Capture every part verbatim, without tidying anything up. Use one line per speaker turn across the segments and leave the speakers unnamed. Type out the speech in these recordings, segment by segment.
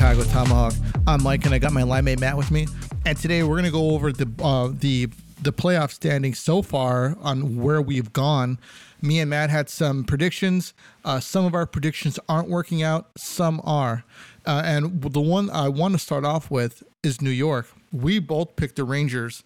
Chicago Tomahawk. I'm Mike, and I got my line mate Matt with me. And today we're gonna go over the uh, the the playoff standings so far on where we've gone. Me and Matt had some predictions. Uh, some of our predictions aren't working out. Some are. Uh, and the one I want to start off with is New York. We both picked the Rangers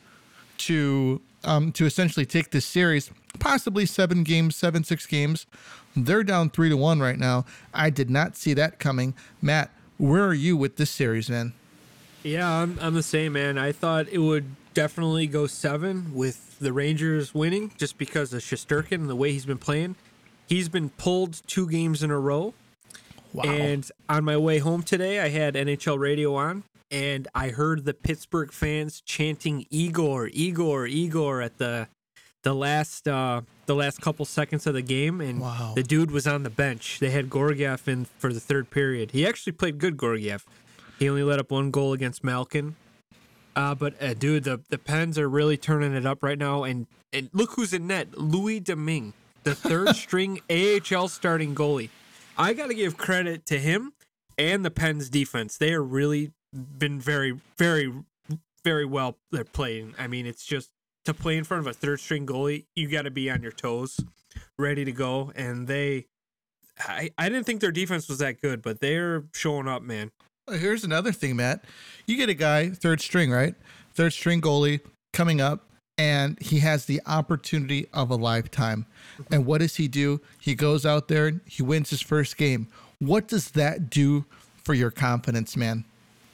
to um, to essentially take this series, possibly seven games, seven six games. They're down three to one right now. I did not see that coming. Matt, where are you with this series, man?
Yeah, I'm I'm the same, man. I thought it would definitely go seven with the Rangers winning, just because of Shesterkin and the way he's been playing. He's been pulled two games in a row.
Wow.
And on my way home today, I had N H L radio on, and I heard the Pittsburgh fans chanting Igor, Igor, Igor at the the last uh, the last couple seconds of the game, and
wow.
The dude was on the bench. They had Gorgiev in for the third period. He actually played good, Gorgiev. He only let up one goal against Malkin. Uh, but, uh, dude, the, the Pens are really turning it up right now. And, and look who's in net. Louis Domingue, the third-string A H L starting goalie. I got to give credit to him and the Pens defense. They are really been very, very, very well they're playing. I mean, it's just to play in front of a third-string goalie, you got to be on your toes, ready to go. And they I, – I didn't think their defense was that good, but they're showing up, man.
Here's another thing, Matt. You get a guy, third string, right? Third string goalie coming up, and he has the opportunity of a lifetime. And what does he do? He goes out there, he wins his first game. What does that do for your confidence, man?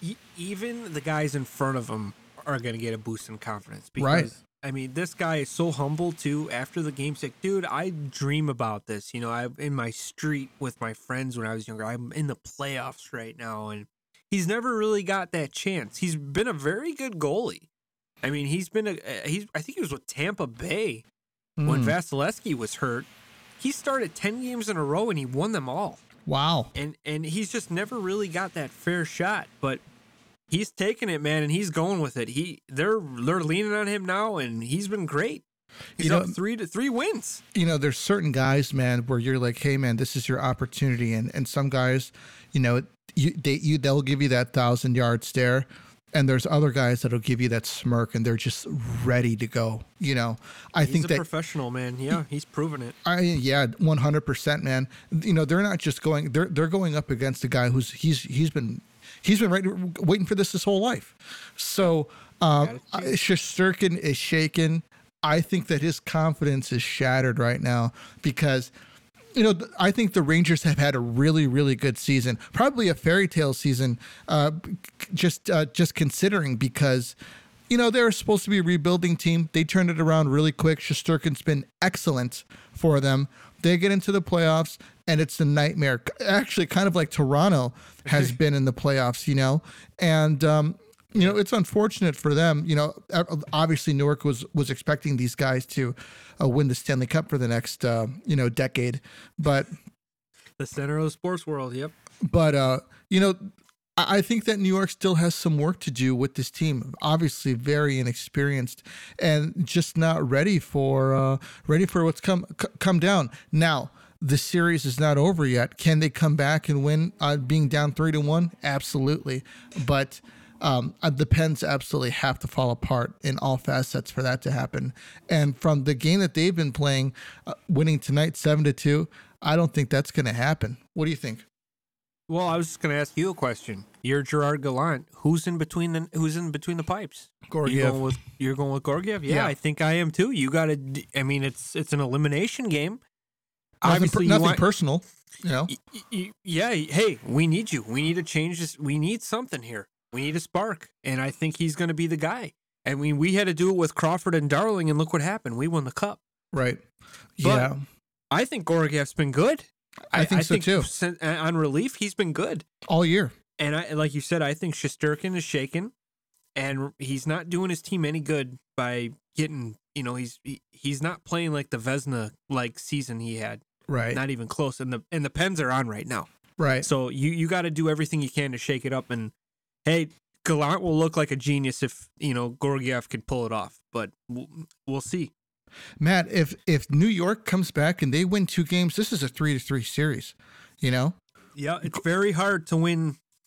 Even the guys in front of him are going to get a boost in confidence. Because,
right.
I mean, this guy is so humble, too. After the game, he's like, dude, I dream about this. You know, I'm in my street with my friends when I was younger. I'm in the playoffs right now, and he's never really got that chance. He's been a very good goalie. I mean, he's been a he's. I think he was with Tampa Bay mm. when Vasilevsky was hurt. He started ten games in a row and he won them all.
Wow.
And and he's just never really got that fair shot. But he's taking it, man, and he's going with it. He they're they're leaning on him now, and he's been great. He's you know, up three to three wins.
You know, there's certain guys, man, where you're like, hey, man, this is your opportunity, and and some guys, you know. You, they, you, they'll give you that thousand yard stare, and there's other guys that'll give you that smirk, and they're just ready to go. You know, I
he's
think
a
that
professional, man. Yeah, he's proven it.
I yeah, one hundred percent, man. You know, they're not just going; they're they're going up against a guy who's he's he's been he's been right, waiting for this his whole life. So um, Shesterkin is shaken. I think that his confidence is shattered right now because. You know, I think the Rangers have had a really, really good season, probably a fairy tale season, uh, just uh, just considering because, you know, they're supposed to be a rebuilding team. They turned it around really quick. Shesterkin's been excellent for them. They get into the playoffs, and it's a nightmare. Actually, kind of like Toronto has been in the playoffs, you know, and um, you know, it's unfortunate for them. You know, obviously Newark was was expecting these guys to uh, win the Stanley Cup for the next, uh, you know, decade. But
the center of the sports world, yep.
But, uh, you know, I think that New York still has some work to do with this team. Obviously very inexperienced and just not ready for uh, ready for what's come c- come down. Now, the series is not over yet. Can they come back and win uh, being down three to one? Absolutely. But Um, the Pens absolutely have to fall apart in all facets for that to happen. And from the game that they've been playing, uh, winning tonight seven to two, I don't think that's going to happen. What do you think?
Well, I was just going to ask you a question. You're Gerard Gallant. Who's in between the Who's in between the pipes?
Gorgiev.
You're going with, you're going with Gorgiev? Yeah, yeah, I think I am too. You got to. I mean, it's it's an elimination game.
Nothing,
Obviously,
nothing
you want,
personal. You know.
Y- y- yeah. Hey, we need you. We need to change this. We need something here. We need a spark, and I think he's going to be the guy. I mean, we had to do it with Crawford and Darling, and look what happened. We won the cup.
Right.
But
yeah.
I think Gorgiev's been good.
I, I think I so,
think
too.
Since, on relief, he's been good.
All year.
And I, like you said, I think Shesterkin is shaken, and he's not doing his team any good by getting, you know, he's he, he's not playing like the Vezina-like season he had.
Right.
Not even close. And the and the Pens are on right now.
Right.
So you, you got to do everything you can to shake it up, and hey, Gallant will look like a genius if, you know, Gorgiev could pull it off, but we'll, we'll see.
Matt, if if New York comes back and they win two games, this is a three to three series, you know?
Yeah, it's very hard to win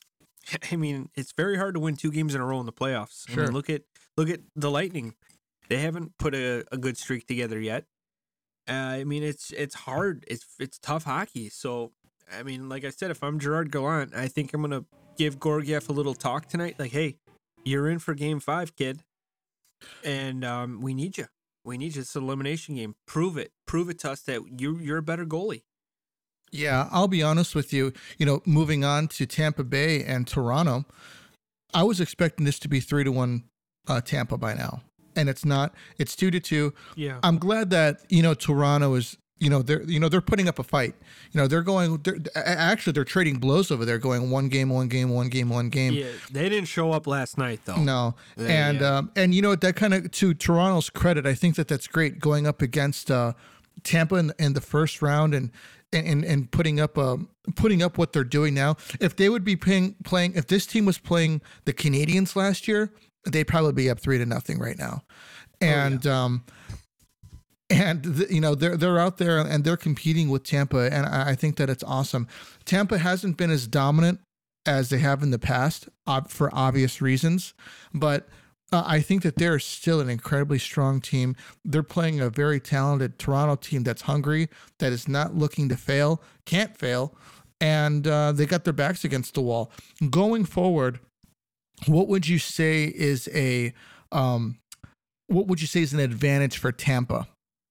I mean, it's very hard to win two games in a row in the playoffs. I
Sure.
mean, look at look at the Lightning. They haven't put a, a good streak together yet. Uh, I mean, it's it's hard. It's it's tough hockey. So, I mean, like I said, if I'm Gerard Gallant, I think I'm gonna give Georgiev a little talk tonight. Like, hey, you're in for Game Five, kid, and um, we need you. We need you. It's an elimination game. Prove it. Prove it to us that you you're a better goalie.
Yeah, I'll be honest with you. You know, moving on to Tampa Bay and Toronto, I was expecting this to be three to one uh, Tampa by now, and it's not. It's two to two.
Yeah.
I'm glad that you know Toronto is. You know they're you know they're putting up a fight. You know they're going. They're, actually, they're trading blows over there, going one game, one game, one game, one game.
Yeah, they didn't show up last night though.
No,
They-
and
yeah.
um, and you know what? That kind of to Toronto's credit, I think that that's great going up against uh, Tampa in, in the first round and and and putting up um putting up what they're doing now. If they would be playing playing, if this team was playing the Canadians last year, they'd probably be up three to nothing right now, and um. And the, you know they're they're out there and they're competing with Tampa, and I, I think that it's awesome. Tampa hasn't been as dominant as they have in the past, ob- for obvious reasons, but uh, I think that they're still an incredibly strong team. They're playing a very talented Toronto team that's hungry, that is not looking to fail, can't fail, and uh, they got their backs against the wall. Going forward, what would you say is a um, what would you say is an advantage for Tampa?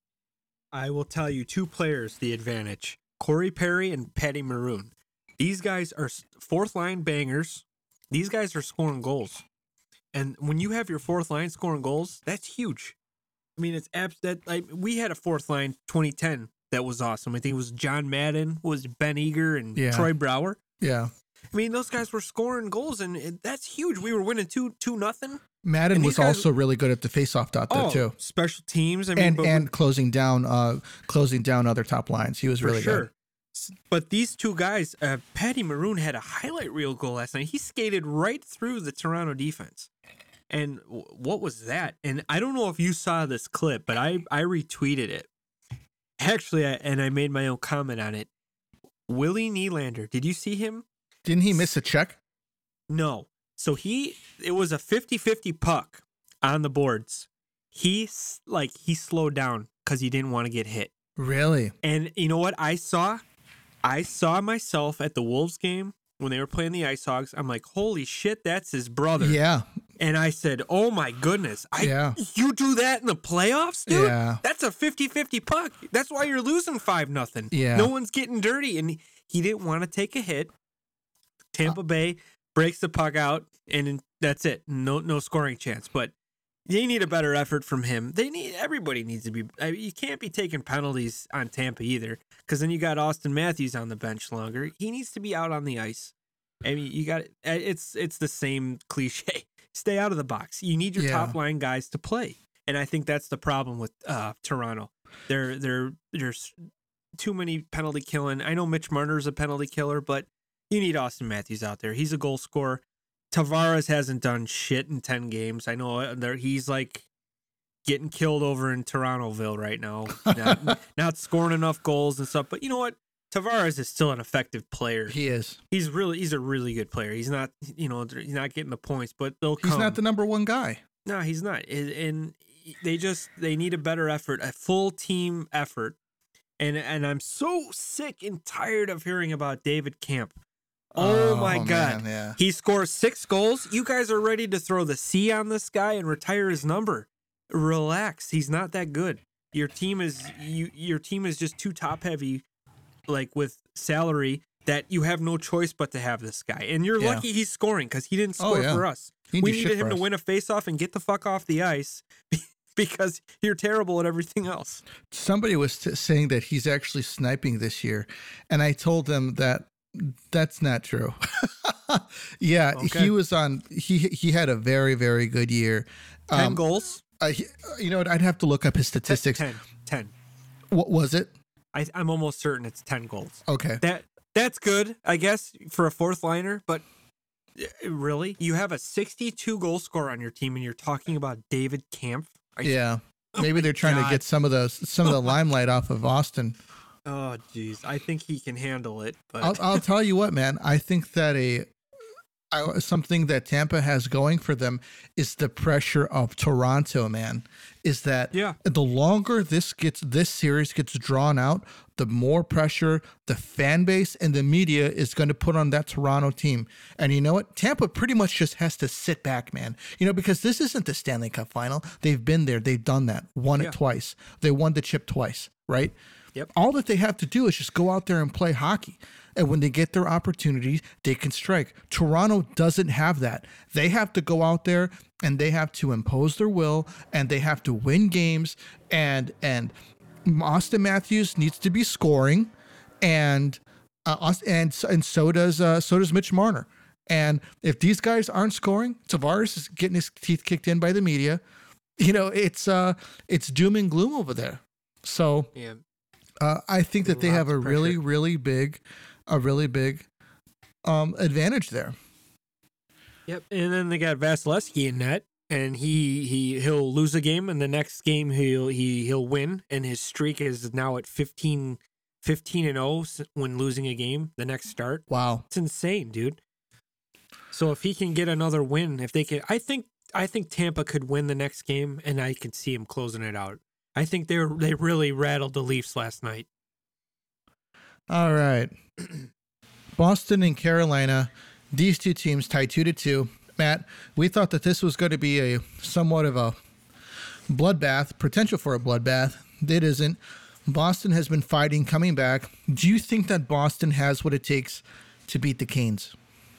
I will tell you two players the advantage. Corey Perry and Patty Maroon. These guys are s- fourth line bangers. These guys are scoring goals. And when you have your fourth line scoring goals, that's huge. I mean, it's abs- that like we had a fourth line twenty ten that was awesome. I think it was John Madden, was Ben Eager, and
Yeah.
Troy Brower.
Yeah.
I mean, those guys were scoring goals, and it, that's huge. We were winning two two nothing.
Madden
And
was
these guys-
also really good at the faceoff dot though
Oh,
too.
special teams. I mean,
And
but
and closing down uh closing down other top lines. He was
for
really
sure.
good.
S- But these two guys, uh, Patty Maroon had a highlight reel goal last night. He skated right through the Toronto defense. And w- what was that? And I don't know if you saw this clip, but I, I retweeted it. Actually, I, and I made my own comment on it. Willie Nylander, did you see him?
Didn't he miss a check?
No. So he, it was a fifty-fifty puck on the boards. He, s- like, he slowed down because he didn't want to get hit.
Really?
And you know what I saw? I saw myself at the Wolves game when they were playing the Ice Hogs. I'm like, holy shit, that's his brother.
Yeah.
And I said, oh my goodness. I,
Yeah.
You do that in the playoffs, dude?
Yeah.
That's a fifty-fifty puck. That's why you're losing five nothing.
Yeah.
No one's getting dirty. And he, he didn't want to take a hit. Tampa Bay breaks the puck out, and that's it. No no scoring chance. But they need a better effort from him. They need everybody needs to be. I mean, you can't be taking penalties on Tampa either, because then you got Austin Matthews on the bench longer. He needs to be out on the ice. I mean, you got it's it's the same cliche. Stay out of the box. You need your
Yeah.
top line guys to play, and I think that's the problem with uh, Toronto. They're they're there's too many penalty killing. I know Mitch Marner's a penalty killer, but you need Austin Matthews out there. He's a goal scorer. Tavares hasn't done shit in ten games. I know there he's like getting killed over in Torontoville right now, not, not scoring enough goals and stuff. But you know what? Tavares is still an effective player.
He is.
He's really he's a really good player. He's not you know he's not getting the points, but they'll come.
He's not the number one guy.
No, he's not. And- And they just they need a better effort, a full team effort. And and I'm so sick and tired of hearing about David Camp. Oh, my God.
man, yeah.
He scores six goals. You guys are ready to throw the C on this guy and retire his number. Relax. He's not that good. Your team is you your team is just too top heavy, like with salary, that you have no choice but to have this guy. And you're
Yeah.
lucky he's scoring because he didn't
Oh,
score
yeah.
for us.
He didn't
We
do shit
needed
for
him to
us.
win a faceoff and get the fuck off the ice because you're terrible at everything else.
Somebody was t- saying that he's actually sniping this year, and I told them that that's not true. yeah,
Okay.
he was on. He he had a very very good year.
Ten
Um,
goals.
uh, he- you know what? I'd have to look up his statistics.
Ten. Ten.
What was it?
I, I'm almost certain it's ten goals.
Okay.
That that's good, I guess, for a fourth liner. But uh, really, you have a sixty-two goal scorer on your team, and you're talking about David Camp. Are you-
Yeah.
Oh
Maybe
my
they're trying
God.
to get some of those some of the limelight off of Austin.
Oh, jeez. I think he can handle it. But
I'll, I'll tell you what, man. I think that a I, something that Tampa has going for them is the pressure of Toronto, man. Is that
Yeah.
the longer this gets, this series gets drawn out, the more pressure the fan base and the media is going to put on that Toronto team. And you know what? Tampa pretty much just has to sit back, man. You know, because this isn't the Stanley Cup final. They've been there. They've done that. Won
Yeah.
it twice. They won the chip twice, right?
Yep.
All that they have to do is just go out there and play hockey. And when they get their opportunities, they can strike. Toronto doesn't have that. They have to go out there and they have to impose their will and they have to win games. And and Austin Matthews needs to be scoring, and uh, and and so does uh, so does Mitch Marner. And if these guys aren't scoring, Tavares is getting his teeth kicked in by the media. You know, it's uh it's doom and gloom over there. So
Yeah.
uh, I think that they
Lots
have a
of
really,
pressure.
really big, a really big um, advantage there.
Yep. And then they got Vasilevsky in net, and he he he'll lose a game, and the next game he'll he he'll win, and his streak is now at fifteen, fifteen and oh when losing a game. The next start.
Wow.
It's insane, dude. So if he can get another win, if they can, I think I think Tampa could win the next game, and I could see him closing it out. I think they were, they really rattled the Leafs last night.
All right. Boston and Carolina, these two teams tied two to two. Matt, we thought that this was going to be a somewhat of a bloodbath, potential for a bloodbath. It isn't. Boston has been fighting, coming back. Do you think that Boston has what it takes to beat the Canes?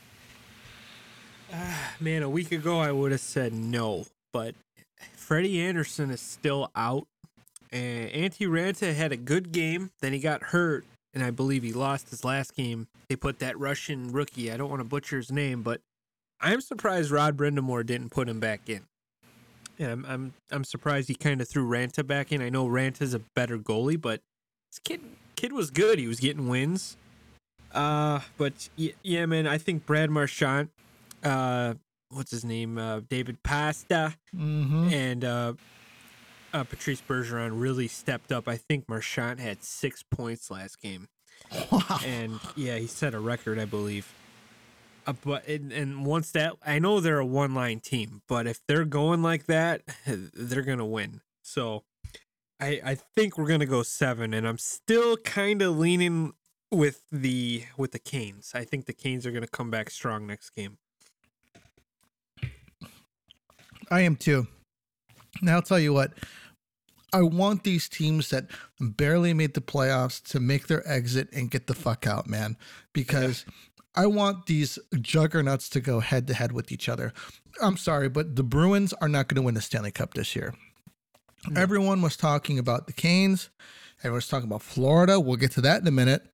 Man, a week ago I would have said no, but Freddie Anderson is still out. And Antti Ranta had a good game, then he got hurt, and I believe he lost his last game. They put that Russian rookie, I don't want to butcher his name, but I'm surprised Rod Brindamore didn't put him back in. Yeah, I'm I'm, I'm surprised he kind of threw Ranta back in. I know Ranta's a better goalie, but this kid kid was good. He was getting wins. Uh, but yeah, yeah man, I think Brad Marchand, uh, what's his name, uh, David Pasta,
Mm-hmm.
and uh, uh, Patrice Bergeron really stepped up. I think Marchand had six points last game,
Wow.
and yeah, he set a record, I believe. Uh, but and, and once that, I know they're a one-line team, but if they're going like that, they're gonna win. So, I I think we're gonna go seven, and I'm still kind of leaning with the with the Canes. I think the Canes are gonna come back strong next game.
I am too. Now I'll tell you what. I want these teams that barely made the playoffs to make their exit and get the fuck out, man. Because I want these juggernauts to go head to head with each other. I'm sorry, but the Bruins are not going to win the Stanley Cup this year.
No.
Everyone was talking about the Canes. Everyone was talking about Florida. We'll get to that in a minute.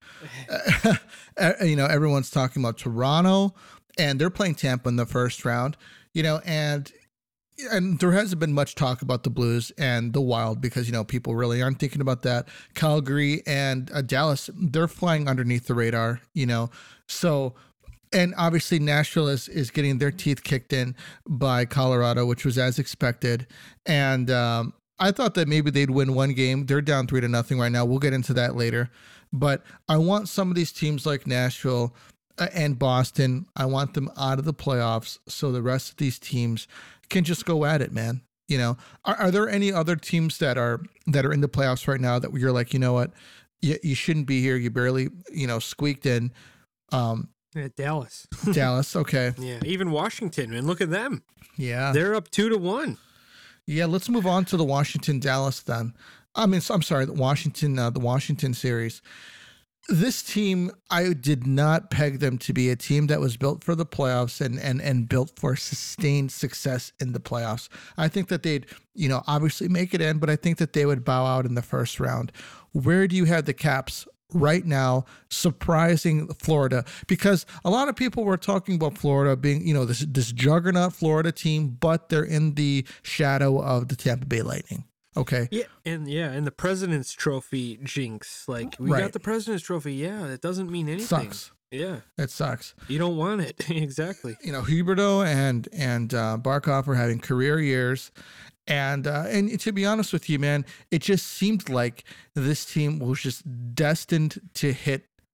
Uh, you know, everyone's talking about Toronto, and they're playing Tampa in the first round. You know, and and there hasn't been much talk about the Blues and the Wild because, you know, people really aren't thinking about that. Calgary and uh, Dallas, they're flying underneath the radar, you know. So, and obviously Nashville is, is getting their teeth kicked in by Colorado, which was as expected. And um, I thought that maybe they'd win one game. They're down three to nothing right now. We'll get into that later. But I want some of these teams like Nashville uh, and Boston, I want them out of the playoffs so the rest of these teams can just go at it, man. You know, are, are there any other teams that are that are in the playoffs right now that you're like, you know what, you, you shouldn't be here. You barely, you know, squeaked in. Um,
Yeah, Dallas.
Dallas, okay,
Yeah, even Washington, man. Look at them.
yeah,
They're up two to one.
yeah. Let's move on to the Washington Dallas then. I mean, I'm sorry, the Washington, uh, the Washington series. This team, I did not peg them to be a team that was built for the playoffs and and and built for sustained success in the playoffs. I think that they'd, you know, obviously make it in, but I think that they would bow out in the first round. Where do you have the Caps right now surprising Florida? Because a lot of people were talking about Florida being, you know, this this juggernaut Florida team, but they're in the shadow of the Tampa Bay Lightning. Okay.
Yeah, and yeah, and the President's Trophy jinx. Like, we
Right.
got the President's Trophy. Yeah, it doesn't mean anything.
Sucks.
Yeah,
It sucks.
you don't want it. Exactly.
You know, Huberto and and uh, Barkov are having career years, and uh, and to be honest with you, man, it just seemed like this team was just destined to hit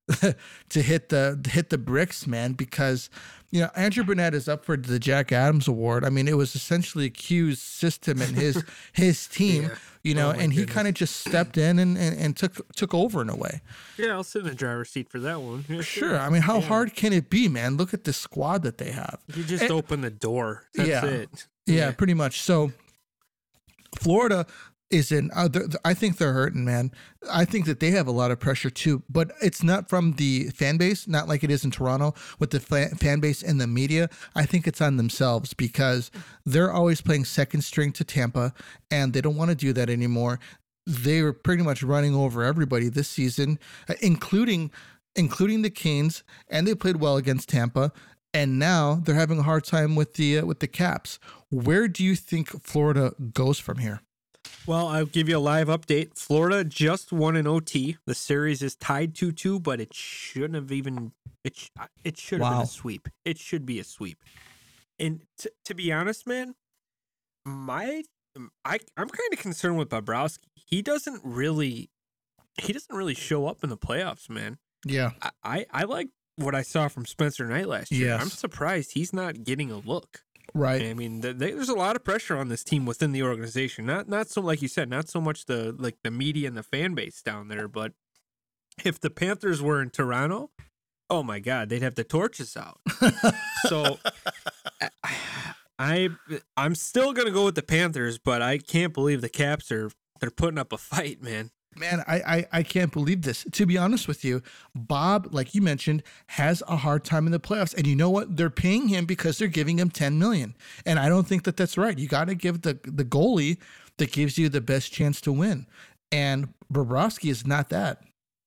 to hit the to hit the bricks, man, because you know Andrew Burnett is up for the Jack Adams Award. I mean, it was essentially Q's system and his his team,
Yeah.
you know,
Oh, my
and he
goodness.
kind of just stepped in and, and, and took took over in a way.
Yeah, I'll sit in the driver's seat for that one. Yeah,
Sure. I mean, how hard can it be, man? Look at the squad that they have.
You just
And-
open the door. That's
Yeah.
it.
Yeah, pretty much. So Florida is in, uh, they're- I think they're hurting, man. I think that they have a lot of pressure too, but it's not from the fan base, not like it is in Toronto with the fa- fan base and the media. I think it's on themselves because they're always playing second string to Tampa and they don't want to do that anymore. They were pretty much running over everybody this season, uh, including including the Canes, and they played well against Tampa. And now they're having a hard time with the uh, with the Caps. Where do you think Florida goes from here?
Well, I'll give you a live update. Florida just won an O T. The series is tied two two, but it shouldn't have even it sh- it should have
Wow.
been a sweep. It should be a sweep. And t- to be honest, man, my I I'm kind of concerned with Bobrovsky. He doesn't really he doesn't really show up in the playoffs, man.
Yeah,
I I, I like what I saw from Spencer Knight last year.
Yes.
I'm surprised he's not getting a look.
right.
I mean, th- there's a lot of pressure on this team within the organization. Not not so like you said, not so much the like the media and the fan base down there, but if the Panthers were in Toronto, oh my God, they'd have the torches out. So I, I I'm still gonna go with the Panthers, but I can't believe the Caps are they're putting up a fight, man.
Man, I, I I can't believe this. To be honest with you, Bob, like you mentioned, has a hard time in the playoffs. And you know what? They're paying him because they're giving him ten million dollars. And I don't think that that's right. You got to give the the goalie that gives you the best chance to win. And Bobrovsky is not that.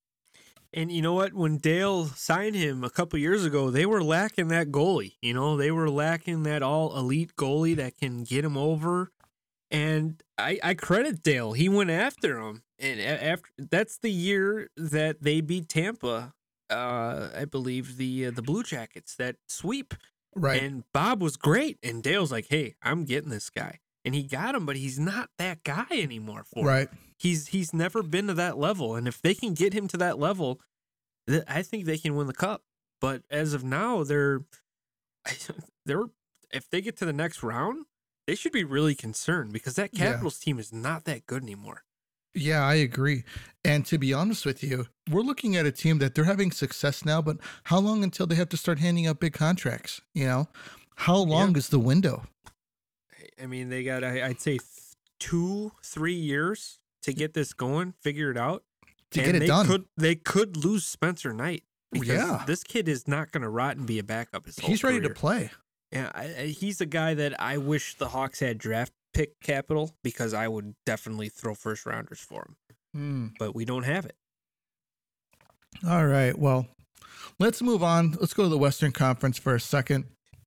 And you know what? When Dale signed him a couple years ago, they were lacking that goalie. You know, they were lacking that all elite goalie that can get him over. And I, I credit Dale. He went after him. And a- after that's the year that they beat Tampa. Uh, I believe the uh, the Blue Jackets, that sweep.
Right.
And Bob was great. And Dale's like, "Hey, I'm getting this guy." And he got him, but he's not that guy anymore for him.
right.
He's he's never been to that level, and if they can get him to that level, th- I think they can win the cup. But as of now, they're they're if they get to the next round, they should be really concerned because that
Yeah.
Capitals team is not that good anymore.
Yeah, I agree. And to be honest with you, we're looking at a team that they're having success now, but how long until they have to start handing out big contracts? You know, how long is the window?
I mean, they got I- I'd say th- two, three years to get this going, figure it out.
To
And
get it
they
done.
Could, they could lose Spencer Knight because
Yeah.
this kid is not going to rot and be a backup his whole
He's ready to
career.
play.
Yeah, I, I, he's a guy that I wish the Hawks had draft pick capital because I would definitely throw first rounders for him.
Hmm.
But we don't have it.
All right. Well, let's move on. Let's go to the Western Conference for a second.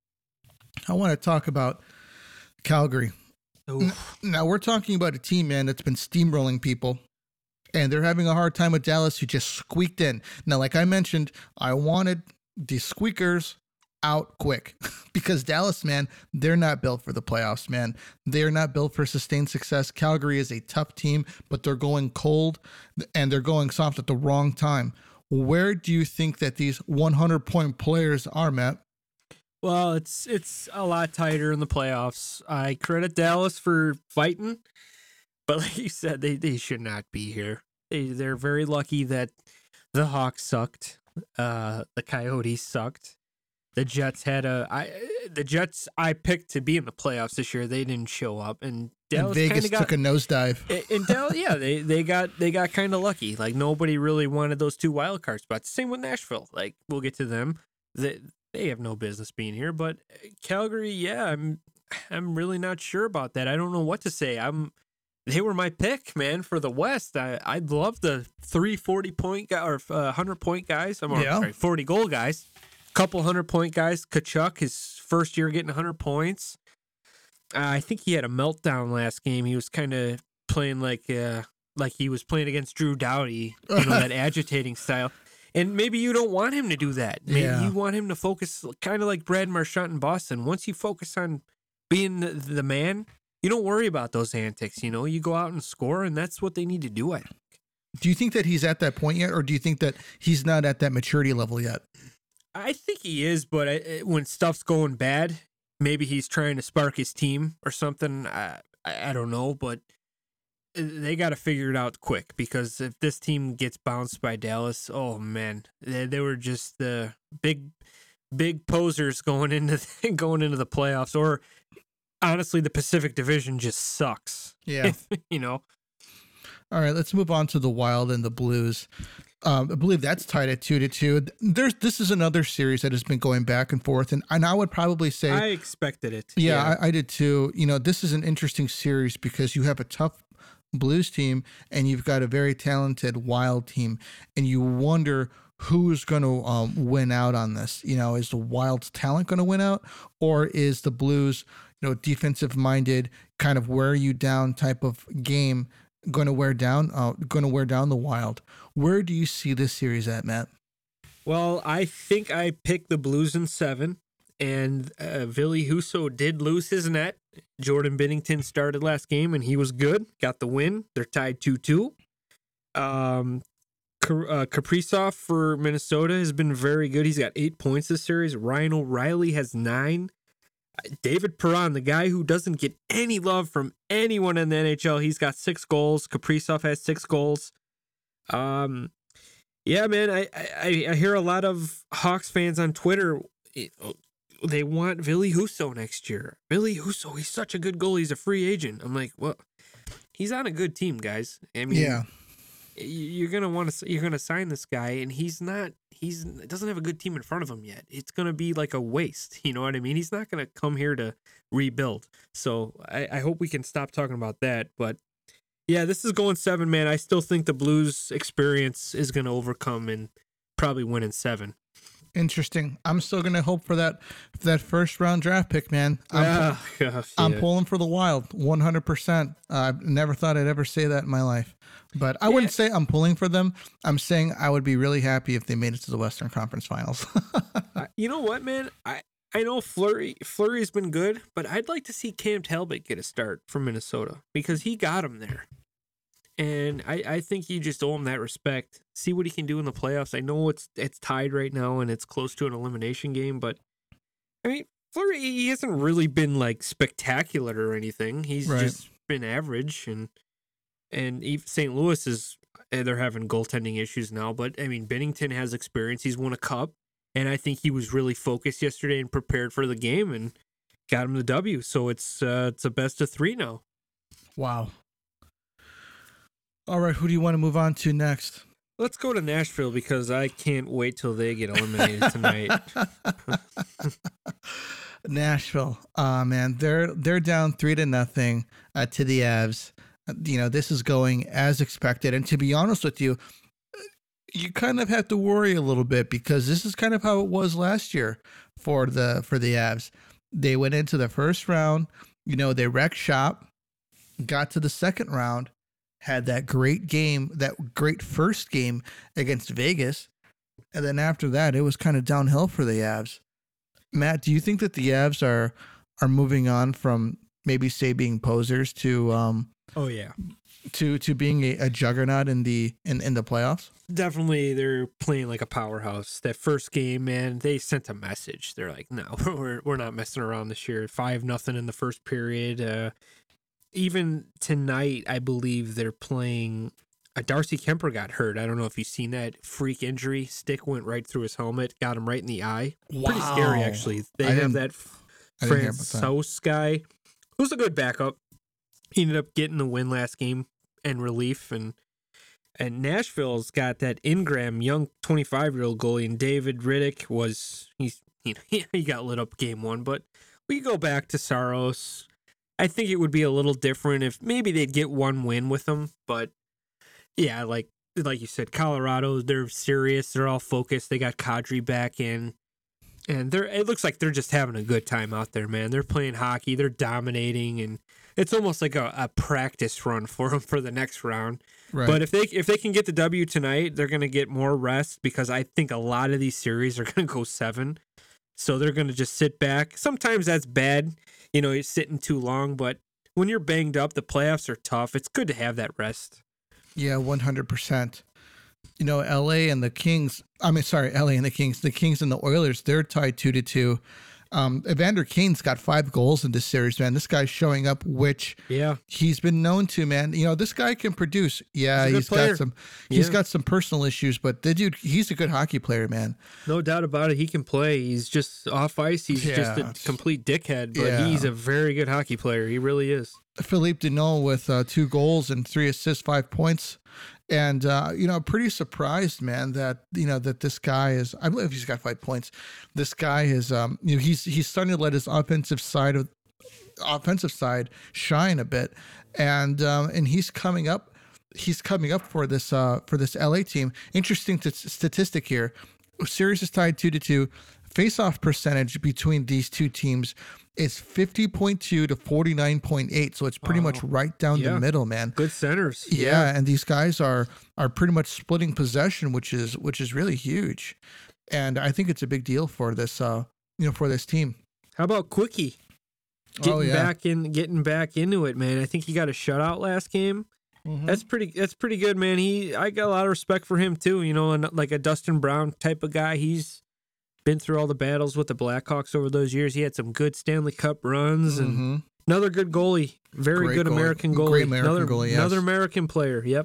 I want to talk about Calgary. Now, we're talking about a team, man, that's been steamrolling people, and they're having a hard time with Dallas, who just squeaked in. Now, like I mentioned, I wanted the squeakers out quick because Dallas, man, they're not built for the playoffs, man. They're not built for sustained success. Calgary is a tough team, but they're going cold and they're going soft at the wrong time. Where do you think that these one hundred point players are, Matt?
Well, it's it's a lot tighter in the playoffs. I credit Dallas for fighting, but like you said, they, they should not be here. They they're very lucky that the Hawks sucked. Uh, the Coyotes sucked. The Jets had a I the Jets I picked to be in the playoffs this year. They didn't show up, and
And
Dallas
Vegas
kind of got
took a nosedive.
in Dallas. Yeah, they they got they got kind of lucky. Like nobody really wanted those two wild card spots. Same with Nashville. Like we'll get to them. They they have no business being here. But Calgary, yeah, I'm I'm really not sure about that. I don't know what to say. I'm they were my pick, man, for the West. I I love the three forty point guy or uh, hundred point guys. I'm
Yeah.
sorry, forty goal guys. Couple hundred point guys. Kachuk, his first year getting one hundred points. Uh, I think he had a meltdown last game. He was kind of playing like uh, like he was playing against Drew Doughty, you know, that agitating style. And maybe you don't want him to do that. Maybe
Yeah.
you want him to focus kind of like Brad Marchand in Boston. Once you focus on being the, the man, you don't worry about those antics. You know, you go out and score, and that's what they need to do, I think.
Do you think that he's at that point yet, or do you think that he's not at that maturity level yet?
I think he is, but I, when stuff's going bad, maybe he's trying to spark his team or something. I I, I don't know, but they got to figure it out quick, because if this team gets bounced by Dallas, oh man, they, they were just the big, big posers going into the, going into the playoffs. Or honestly, the Pacific Division just sucks.
Yeah,
you know.
All right, let's move on to the Wild and the Blues. Um, I believe that's tied at two to two. There's this is another series that has been going back and forth, and, and I would probably say
I expected it.
Yeah,
yeah.
I, I did too. You know, this is an interesting series because you have a tough Blues team and you've got a very talented Wild team, and you wonder who's going to um, win out on this. You know, is the Wild's talent going to win out, or is the Blues, you know, defensive minded, kind of wear you down type of game going to wear down, uh, going to wear down the Wild? Where do you see this series at, Matt?
Well, I think I picked the Blues in seven, and uh, Ville Husso did lose his net. Jordan Binnington started last game, and he was good. Got the win. They're tied two two. Um, uh, Kaprizov for Minnesota has been very good. He's got eight points this series. Ryan O'Reilly has nine. David Perron, the guy who doesn't get any love from anyone in the N H L, he's got six goals. Kaprizov has six goals. Um, yeah, man, I, I, I hear a lot of Hawks fans on Twitter. They want Ville Husso next year. Ville Husso, he's such a good goalie. He's a free agent. I'm like, well, he's on a good team, guys. I mean,
yeah,
you're gonna want to you're gonna sign this guy, and he's not. He's doesn't have a good team in front of him yet. It's gonna be like a waste. You know what I mean? He's not gonna come here to rebuild. So I, I hope we can stop talking about that. But yeah, this is going seven, man. I still think the Blues experience is gonna overcome and probably win in seven.
Interesting. I'm still gonna hope for that for that first round draft pick, man. I'm,
oh, gosh,
I'm
yeah.
pulling for the Wild, one hundred percent. I never thought I'd ever say that in my life, but I yeah. wouldn't say I'm pulling for them. I'm saying I would be really happy if they made it to the Western Conference Finals.
uh, you know what, man? I I know Fleury Fleury's been good, but I'd like to see Cam Talbot get a start from Minnesota, because he got him there. And I, I think you just owe him that respect. See what he can do in the playoffs. I know it's it's tied right now and it's close to an elimination game, but I mean, Fleury, he hasn't really been like spectacular or anything. He's right. just been average, and and Saint Louis is they're having goaltending issues now. But I mean, Binnington has experience. He's won a cup, and I think he was really focused yesterday and prepared for the game and got him the W. So it's uh, it's a best of three now.
Wow. All right, who do you want to move on to next?
Let's go to Nashville, because I can't wait till they get eliminated tonight.
Nashville, uh, man, they're they're down three to nothing uh, to the Avs. Uh, you know, this is going as expected, and to be honest with you, you kind of have to worry a little bit, because this is kind of how it was last year for the for the Avs. They went into the first round, you know, they wrecked shop, got to the second round, had that great game, that great first game against Vegas. And then after that, it was kind of downhill for the Avs. Matt, do you think that the Avs are are moving on from maybe, say, being posers to um
oh yeah
to to being a, a juggernaut in the in, in the playoffs?
Definitely, they're playing like a powerhouse. That first game, man, they sent a message. They're like, no, we're we're not messing around this year. Five nothing in the first period. Uh, Even tonight, I believe they're playing. Uh, Darcy Kemper got hurt. I don't know if you've seen that freak injury. Stick went right through his helmet, got him right in the eye.
Wow.
Pretty scary, actually. They
I
have that Francouz guy, who's a good backup. He ended up getting the win last game and relief. And and Nashville's got that Ingram, young twenty-five-year-old goalie, and David Riddick was he's you know, he got lit up game one. But we go back to Saros. I think it would be a little different if maybe they'd get one win with them. But yeah, like like you said, Colorado, they're serious. They're all focused. They got Kadri back in. And they're it looks like they're just having a good time out there, man. They're playing hockey. They're dominating. And it's almost like a, a practice run for them for the next round. Right. But if they if they can get the W tonight, they're going to get more rest, because I think a lot of these series are going to go seven. So they're going to just sit back. Sometimes that's bad. You know, you're sitting too long, but when you're banged up, the playoffs are tough. It's good to have that rest.
Yeah, one hundred percent. You know, L A and the Kings, I mean, sorry, L A and the Kings, the Kings and the Oilers, they're tied two to two. Um, Evander Kane's got five goals in this series, man. This guy's showing up, which
Yeah.
he's been known to, man. You know, this guy can produce. Yeah,
He's a good
he's
player.
got some, he's
Yeah.
got some personal issues, but the dude, he's a good hockey player, man.
No doubt about it. He can play. He's just off ice. He's just
Yeah.
a complete dickhead, but
Yeah.
he's a very good hockey player. He really is.
Philippe Deneau with uh, two goals and three assists, five points. And, uh, you know, pretty surprised, man, that, you know, that this guy is, I believe he's got five points. This guy is, um, you know, he's, he's starting to let his offensive side of offensive side shine a bit. And, um, and he's coming up, he's coming up for this, uh, for this L A team. Interesting t- statistic here. Series is tied two to two. Face-off percentage between these two teams is fifty point two to forty-nine point eight. So it's pretty
Wow.
much right down
Yeah.
the middle, man.
Good centers.
Yeah, and these guys are are pretty much splitting possession, which is which is really huge. And I think it's a big deal for this uh you know for this team.
How about Quickie? Getting
Oh, yeah.
back in, getting back into it, man. I think he got a shutout last game. That's pretty. That's pretty good, man. He, I got a lot of respect for him too. You know, and like a Dustin Brown type of guy. He's been through all the battles with the Blackhawks over those years. He had some good Stanley Cup runs and
Mm-hmm.
another good goalie. Very
Great
good
goalie.
American goalie.
Great American
another,
goalie, yes.
Another American player. Yep.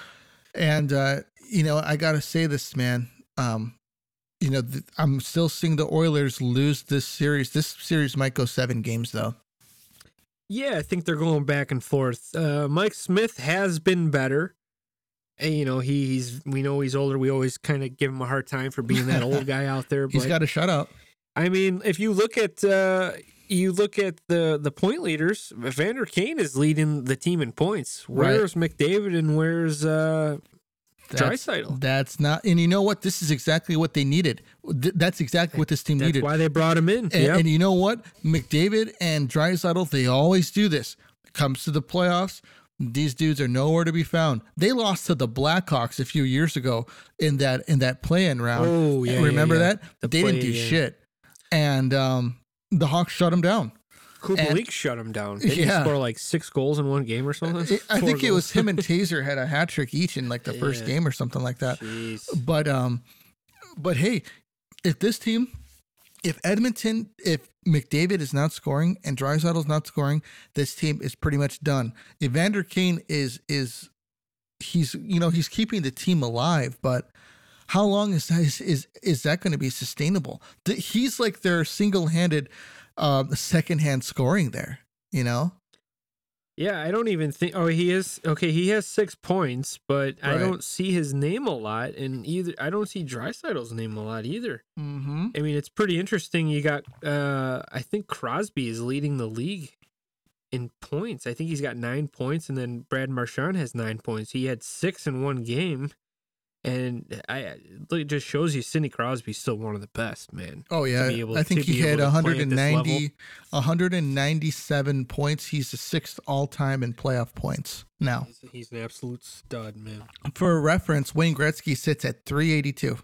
And uh, you know, I gotta say this, man. Um, you know, th- I'm still seeing the Oilers lose this series. This series might go seven games, though.
Yeah, I think they're going back and forth. Uh, Mike Smith has been better. And, you know, he, he's we know he's older. We always kind of give him a hard time for being that old guy out there. But
He's got a shutout.
I mean, if you look at uh, you look at the the point leaders, Evander Kane is leading the team in points.
Right.
Where's McDavid and where's uh,
That's,
Draisaitl?
that's not, and you know what? This is exactly what they needed. Th- That's exactly what this team
That's
needed.
why they brought him in.
And,
Yep.
and you know what? McDavid and Draisaitl, they always do this. It comes to the playoffs, these dudes are nowhere to be found. They lost to the Blackhawks a few years ago in that in that play-in round.
Oh, yeah,
remember
yeah, yeah.
that?
The
they didn't do
play-in.
shit, and um, the Hawks shut them down.
Kubalik shut him down. Didn't
Yeah.
he score like six goals in one game or something?
It- I
Four
think it
goals.
was him and Taser had a hat trick each in like the first
Yeah.
game or something like that.
Jeez.
But um, but hey, if this team, if Edmonton, if McDavid is not scoring and Draisaitl is not scoring, this team is pretty much done. Evander Kane is is he's you know he's keeping the team alive, but how long is that is is, is that going to be sustainable? The- He's like their single-handed uh, second-hand scoring there. You know,
Yeah, I don't even think. Oh, he is okay. He has six points, but I
Right.
don't see his name a lot, and either I don't see Draisaitl's name a lot either.
mm-hmm.
I mean, it's pretty interesting. You got, uh, I think Crosby is leading the league in points. I think he's got nine points, and then Brad Marchand has nine points. He had six in one game, and I it just shows you Sidney Crosby's still one of the best, man.
Oh yeah,
be able-
I think
to
he
be
had
able to play at this
one ninety, one ninety-seven points. He's the sixth all-time in playoff points now.
He's, he's an absolute stud, man.
For reference, Wayne Gretzky sits at three eighty-two.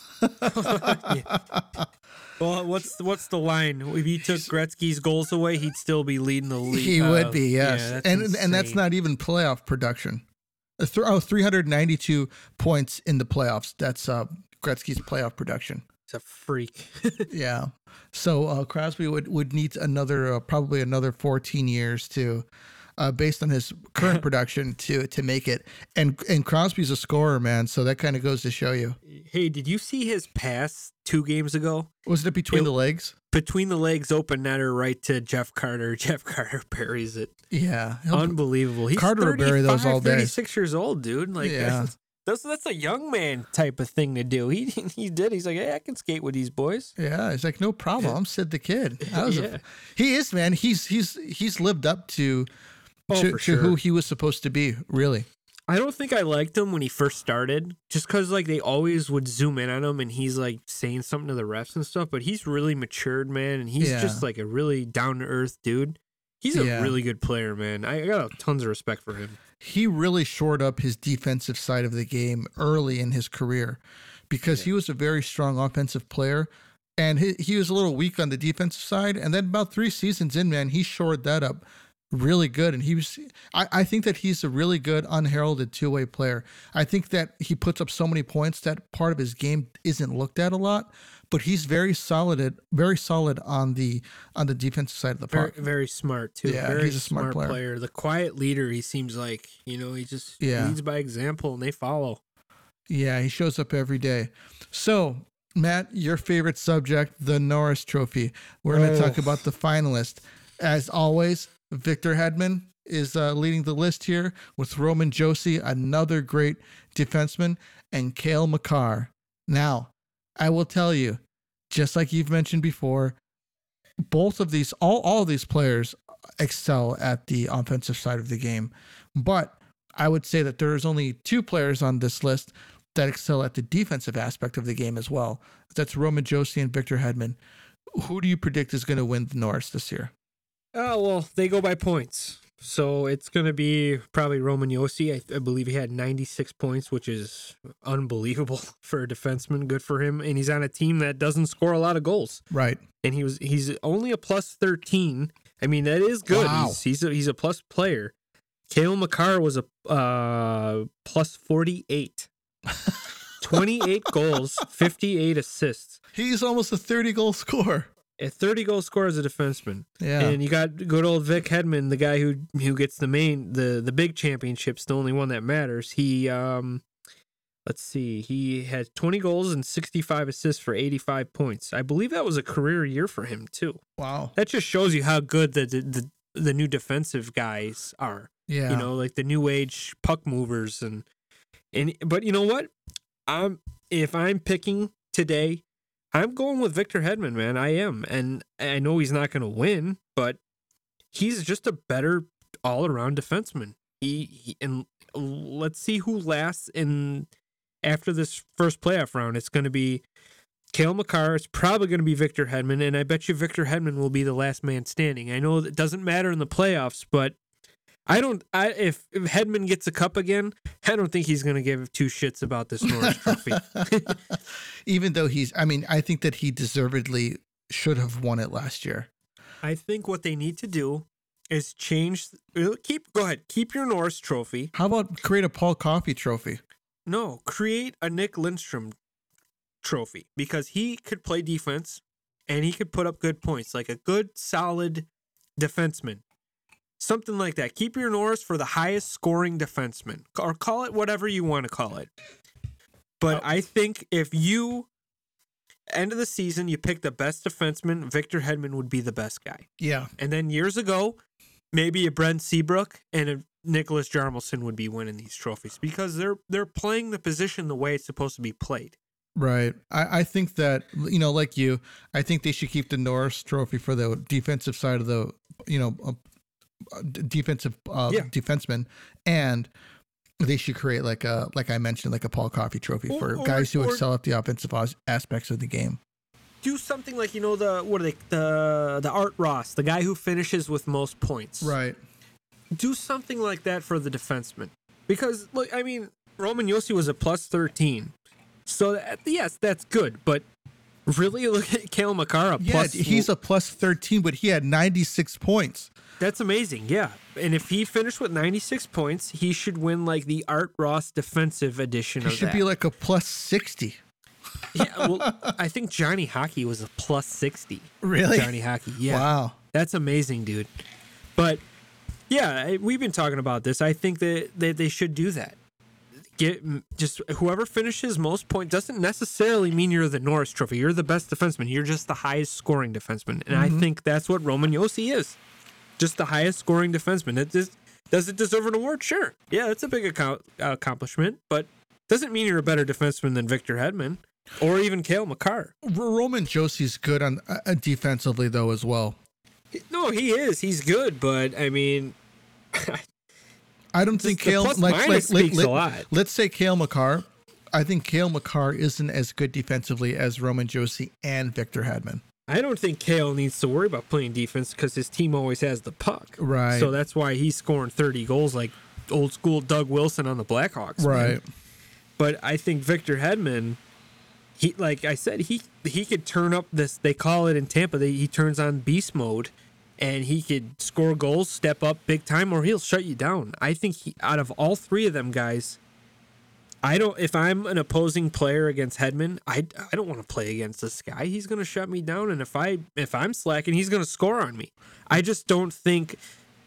Well, what's what's the line? If you took Gretzky's goals away, he'd still be leading the league.
He
Uh,
would be, yes,
yeah, that's
and and that's
insane.
not even playoff production. Uh, th- oh, three ninety-two points in the playoffs. That's uh, Gretzky's playoff production.
He's a freak.
Yeah. So uh, Crosby would, would need another uh, probably another fourteen years to, uh, based on his current production, to to make it. And and Crosby's a scorer, man. So that kind of goes to show you.
Hey, did you see his pass two games ago?
Wasn't it between
It-
the legs?
Between the legs, open netter right to Jeff Carter. Jeff Carter buries it.
Yeah. He'll-
Unbelievable. He's
Carter will bury those all day.
thirty-six years old, dude. Like,
Yeah.
that's, that's that's a young man type of thing to do. He he did. He's like, hey, I can skate with these boys.
Yeah, he's like, no problem. I'm Sid the Kid. I was a-
Yeah.
he is, man. He's he's he's lived up to
Oh,
to,
for
to
sure.
who he was supposed to be. Really.
I don't think I liked him when he first started, just because like they always would zoom in on him and he's like saying something to the refs and stuff. But he's really matured, man, and he's
Yeah.
just like a really down to earth dude. He's a
Yeah.
really good player, man. I I got tons of respect for him.
He really shored up his defensive side of the game early in his career because he was a very strong offensive player and he, he was a little weak on the defensive side. And then about three seasons in, man, he shored that up really good. And he was, I, I think that he's a really good unheralded two way player. I think that he puts up so many points that part of his game isn't looked at a lot, but he's very solid at, very solid on the on the defensive side of the
Very,
park.
very smart too.
Yeah,
very
he's a smart player.
player. The quiet leader. He seems like, you know, he just
Yeah.
leads by example, and they follow.
Yeah, he shows up every day. So, Matt, your favorite subject, the Norris Trophy. We're going to
Oh.
talk about the finalist. As always, Victor Hedman is uh, leading the list here with Roman Josi, another great defenseman, and Cale Makar. Now, I will tell you, just like you've mentioned before, both of these, all, all of these players excel at the offensive side of the game. But I would say that there's only two players on this list that excel at the defensive aspect of the game as well. That's Roman Josi and Victor Hedman. Who do you predict is going to win the Norris this year?
Oh, well, they go by points. So it's going to be probably Roman Josi. I, I believe he had ninety-six points, which is unbelievable for a defenseman. Good for him. And he's on a team that doesn't score a lot of goals.
Right.
And he was he's only a plus thirteen. I mean, that is good.
Wow.
He's he's a, he's a plus player. Cale Makar was a uh, plus forty-eight. twenty-eight goals, fifty-eight assists.
He's almost a thirty goal scorer.
A thirty goal scorer as a defenseman.
Yeah.
And you got good old Vic Hedman, the guy who who gets the main the the big championships, the only one that matters. He um let's see, he had twenty goals and sixty-five assists for eighty-five points. I believe that was a career year for him too.
Wow.
That just shows you how good the the, the, the new defensive guys are.
Yeah.
You know, like the new age puck movers and and but you know what? I'm if I'm picking today, I'm going with Victor Hedman, man. I am. And I know he's not going to win, but he's just a better all-around defenseman. He, he and let's see who lasts in after this first playoff round. It's going to be Cale Makar. It's probably going to be Victor Hedman, and I bet you Victor Hedman will be the last man standing. I know it doesn't matter in the playoffs, but I don't. I if, if Hedman gets a cup again, I don't think he's going to give two shits about this Norris Trophy.
Even though he's, I mean, I think that he deservedly should have won it last year.
I think what they need to do is change. Keep go ahead. Keep your Norris Trophy.
How about create a Paul Coffey Trophy?
No, create a Nick Lindstrom Trophy because he could play defense and he could put up good points, like a good, solid defenseman. Something like that. Keep your Norris for the highest scoring defenseman, or call it whatever you want to call it. But I think if you, end of the season, you pick the best defenseman, Victor Hedman would be the best guy.
Yeah.
And then years ago, maybe a Brent Seabrook and a Nicholas Jarmelson would be winning these trophies because they're they're playing the position the way it's supposed to be played.
Right. I, I think that, you know, like you, I think they should keep the Norris Trophy for the defensive side of the, you know, uh, defensive uh,
Yeah.
defenseman, and they should create like a, like I mentioned, like a Paul Coffey Trophy
Or-
for
or-
guys who
or-
excel at the offensive as- aspects of the game.
Do something like, you know, the what are they the the Art Ross, the guy who finishes with most points.
Right.
Do something like that for the defenseman. Because look, I mean, Roman Josi was a plus thirteen. So that, yes, that's good, but really look at Cale Makar, a
Yeah,
plus
he's a plus thirteen, but he had ninety-six points.
That's amazing, yeah. And if he finished with ninety-six points, he should win like the Art Ross defensive edition
He
of
should
that.
be like a plus sixty.
Yeah, well, I think Johnny Hockey was a plus sixty.
Really?
Johnny Hockey, yeah.
Wow.
That's amazing, dude. But yeah, I- we've been talking about this. I think that, that they should do that. Get just whoever finishes most points doesn't necessarily mean you're the Norris Trophy. You're the best defenseman. You're just the highest scoring defenseman, and I think that's what Roman Josi is. Just the highest scoring defenseman. It just, does it deserve an award? Sure. Yeah, that's a big account, uh, accomplishment, but doesn't mean you're a better defenseman than Victor Hedman or even Cale Makar.
Roman Josi's good on uh, defensively though as well.
No, he is. He's good, but I mean,
I don't think
the
Cale
plus
like,
minus
like
speaks
let,
a lot.
Let's say Cale Makar. I think Cale Makar isn't as good defensively as Roman Josi and Victor Hedman.
I don't think Cale needs to worry about playing defense because his team always has the puck.
Right.
So that's why he's scoring thirty goals like old school Doug Wilson on the Blackhawks. man.
Right.
But I think Victor Hedman, he like I said, he he could turn up this. They call it in Tampa. They, he turns on beast mode, and he could score goals, step up big time, or he'll shut you down. I think he, out of all three of them guys, I don't. If I'm an opposing player against Hedman, I, I don't want to play against this guy. He's going to shut me down, and if I if I'm slacking, he's going to score on me. I just don't think.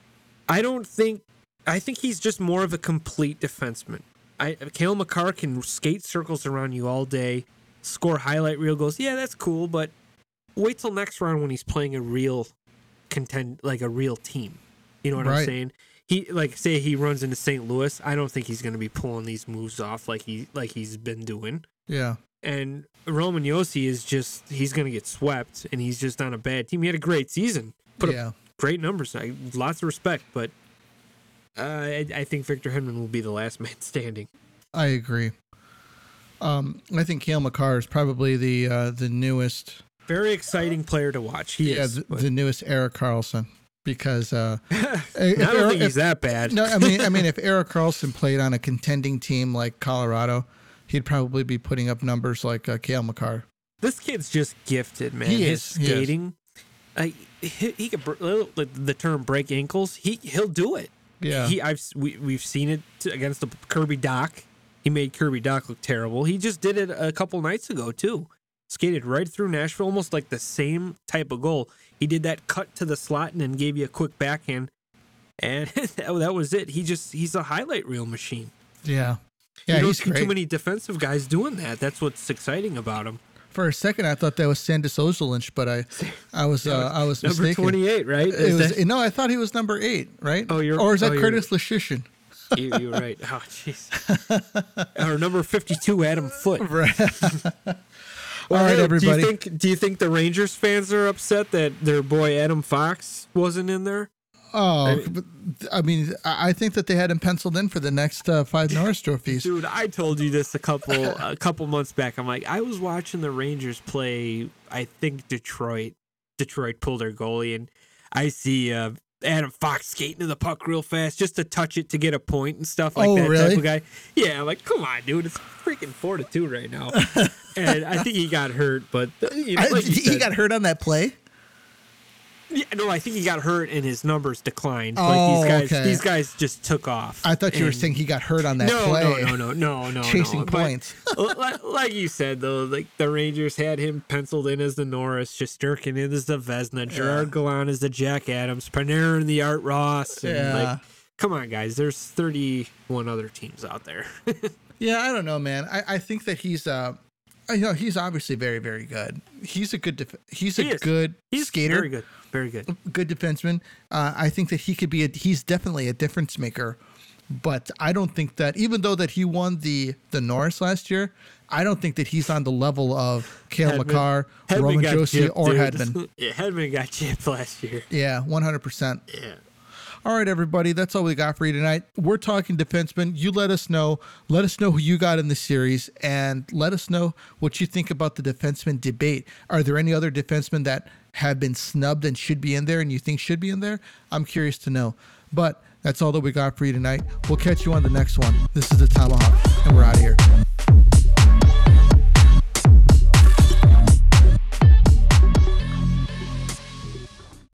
I don't think. I think he's just more of a complete defenseman. I Cale Makar can skate circles around you all day, score highlight reel goals. Yeah, that's cool, but wait till next round when he's playing a real contend like a real team. You know what
Right.
I'm saying? He like say he runs into Saint Louis. I don't think he's going to be pulling these moves off like he like he's been doing.
Yeah.
And Roman Yossi is just he's going to get swept, and he's just on a bad team. He had a great season, put
Yeah.
up great numbers. I, lots of respect, but uh, I, I think Victor Hedman will be the last man standing.
I agree. Um, I think Cale Makar is probably the uh, the newest.
Very exciting player to watch. He
Yeah,
is.
the,
but-
the newest Eric Carlson. Because uh,
I
if
don't
Eric-
think he's
if-
that bad.
No, I mean, I mean, if Eric Carlson played on a contending team like Colorado, he'd probably be putting up numbers like uh, Cale Makar.
This kid's just gifted, man.
He
His
is, he is.
skating, like he, he could br- like the term break ankles. He he'll do it.
Yeah.
He I've we we've seen it against the Kirby Doc. He made Kirby Doc look terrible. He just did it a couple nights ago too. Skated right through Nashville, almost like the same type of goal. He did that cut to the slot and then gave you a quick backhand, and that, that was it. He just he's a highlight reel machine.
Yeah. Yeah,
you don't
he's
see
great.
too many defensive guys doing that. That's what's exciting about him.
For a second, I thought that was Sandis Ozolinsh, but I, I was, uh, I was
Number
mistaken.
twenty-eight, right?
It
Is
was,
that-
no, I thought he was number eight, right?
Oh, you're-
or is that
oh, you're-
Curtis Lashishin?
you, you're right. Oh, jeez. Or number fifty-two, Adam Foote.
Right.
Well,
All right,
hey,
everybody.
Do you think? Do you think the Rangers fans are upset that their boy Adam Fox wasn't in there?
Oh, but, I mean, I I think that they had him penciled in for the next uh, five Norris trophies.
Dude, I told you this a couple a couple months back. I'm like, I was watching the Rangers play. I think Detroit. Detroit pulled their goalie, and I see uh, Adam Fox skating to the puck real fast just to touch it to get a point and stuff like
Oh,
that
really?
type of guy. Yeah, I'm like, come on, dude, it's freaking four to two right now. And I think he got hurt, but uh, you know,
I,
like you
he
said-
got hurt on that play.
Yeah, no, I think he got hurt and his numbers declined.
Oh,
like these guys,
okay.
these guys just took off.
I thought you were
And-
saying he got hurt on that
no,
play.
no, no, no, no, no,
Chasing
no. But,
points.
like, like you said, though, like the Rangers had him penciled in as the Norris, Shesterkin in as the Vezina, Gerard Gallant as the Jack Adams, Panarin the Art Ross. And
Yeah.
like, come on, guys. There's thirty-one other teams out there.
Yeah, I don't know, man. I, I think that he's uh, you know, he's obviously very, very good. He's a good, def- he's a
He is.
good
He's
skater,
very good, very good.
good defenseman. Uh, I think that he could be a, he's definitely a difference maker. But I don't think that, even though that he won the the Norris last year, I don't think that he's on the level of Cale
Hedman-
Makar,
Hedman
Roman
got
Josi,
gypped,
or
dude.
Hedman.
Yeah, Hedman got gypped last year.
Yeah, one hundred percent.
Yeah.
All right, everybody, that's all we got for you tonight. We're talking defensemen. You let us know. Let us know who you got in the series, and let us know what you think about the defenseman debate. Are there any other defensemen that have been snubbed and should be in there and you think should be in there? I'm curious to know. But that's all that we got for you tonight. We'll catch you on the next one. This is the Tomahawk, and we're out of here.